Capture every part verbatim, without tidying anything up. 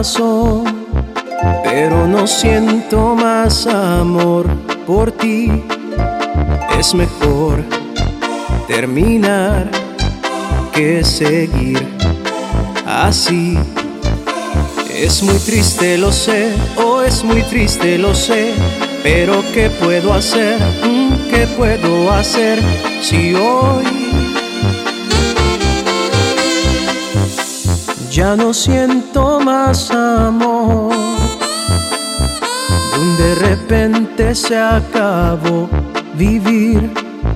corazón, pero no siento más amor por ti. Es mejor terminar que seguir así. Es muy triste, lo sé, oh, es muy triste, lo sé, pero ¿qué puedo hacer? ¿Qué puedo hacer si hoy ya no siento más amor? De repente se acabó vivir.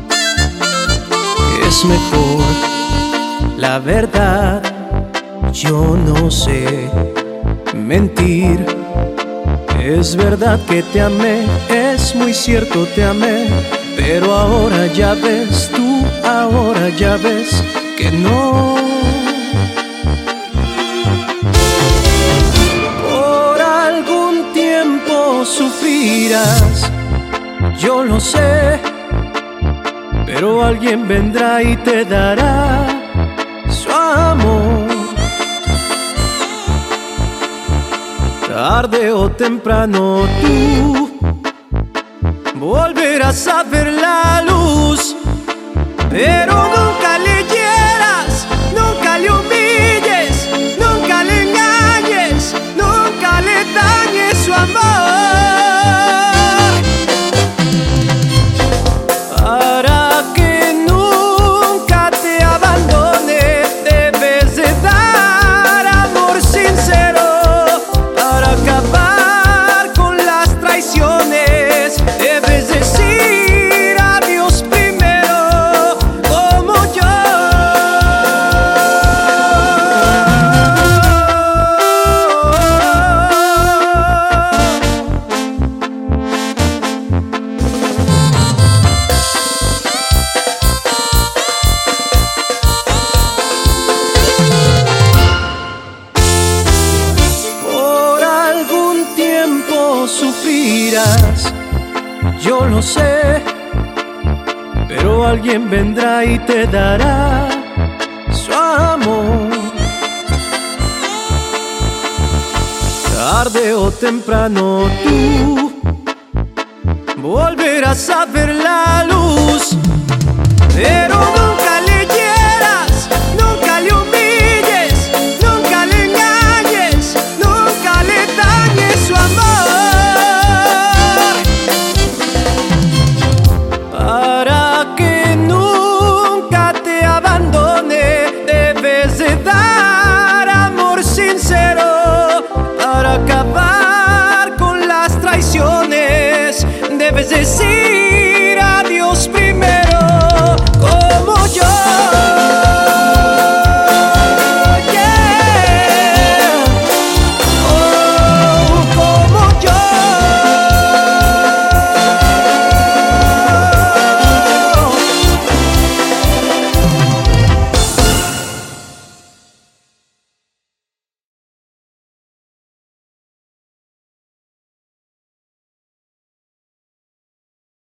Es mejor, la verdad, yo no sé mentir. Es verdad que te amé, es muy cierto, te amé, pero ahora ya ves, tú ahora ya ves que no. Por algún tiempo sufrirás, yo lo sé, pero alguien vendrá y te dará su amor. Tarde o temprano tú volverás a ver la luz, pero nunca le hieras, nunca le humilles, nunca le engañes, nunca le dañes su amor. Para que nunca te abandone, debes de dar amor sincero. Para acabar con las traiciones, debes decir adiós primero, como yo. Por algún tiempo sufrirás, yo lo sé, pero alguien vendrá y te dará su amor. Tarde o temprano tú volverás a ver la luz.